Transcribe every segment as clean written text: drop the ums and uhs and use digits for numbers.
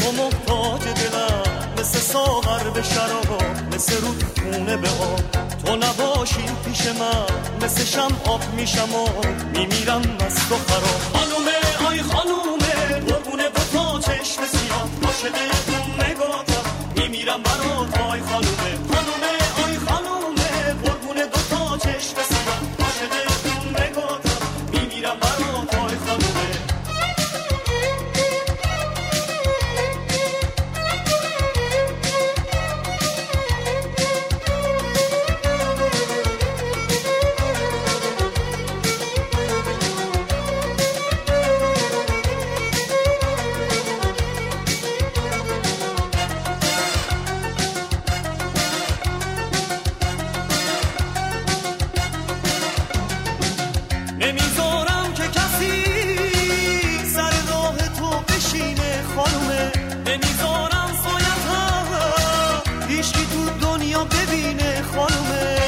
تو محتاج دلم، مثل ساغر به شراب، مثل رود خونه به آب. تو نباشی پیش من، مثل شم آب میشم و میمیرم از تو خراب. خانومه آی خانومه، قربونه با تا چشم سیاه، عاشق اون نگاتم میمیرم برات. آی خانومه خانومه آی خانومه، قربونه دو تا چشم سیاه، عاشق اون نگاتم میمیرم برات. آی خانومه نمیذارم که کسی سر راه تو بشینه خانومه، نمیذارم سایتم هیچکی تو دنیا ببینه خانومه،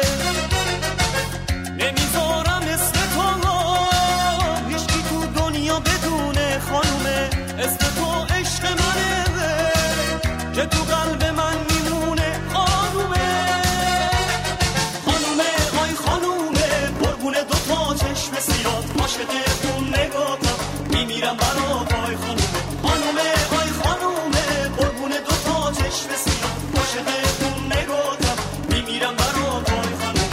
نمیذارم اسم تو هیچکی تو دنیا بدونه خانومه. اسم تو عشق منه که تو قلب من میمونه خانومه. خانومه آی خانومه، قربونه دو تا چشم سیاه، عاشق اون نگاتم میمیرم برات. آی خانومه خانومه آی خانومه، قربونه دو تا چشم سیاه، عاشق اون نگاتم میمیرم برات. آی خانومه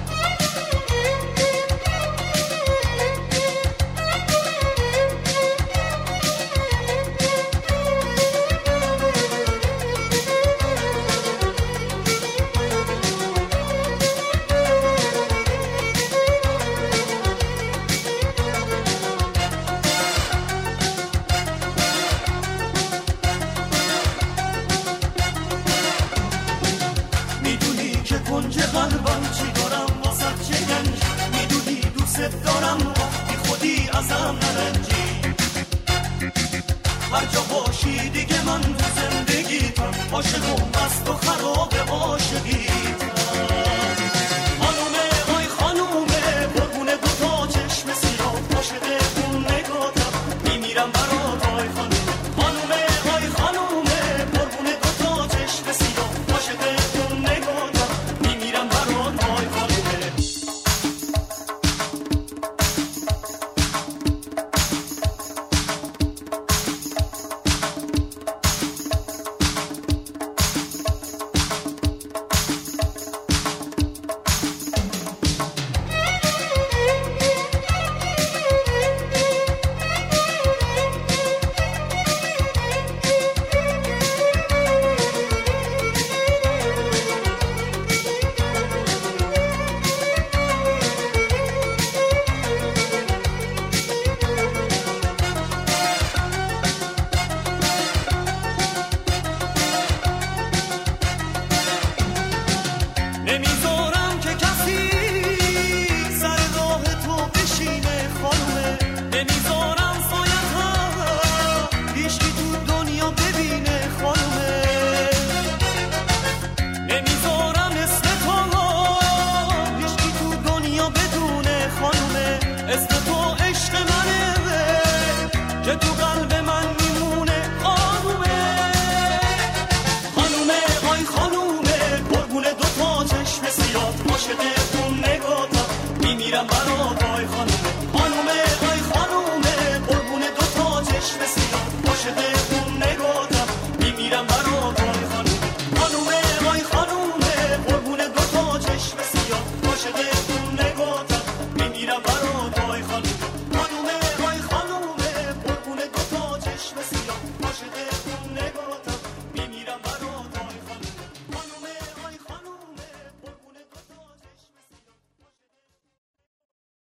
میدونی که کنج قلبم چی دارم واسه چه گنج، میدونی دوست دارم بی خودی ازم نرنجی. هر جا باشی دیگه من تو زندگیتم، عاشقم از تو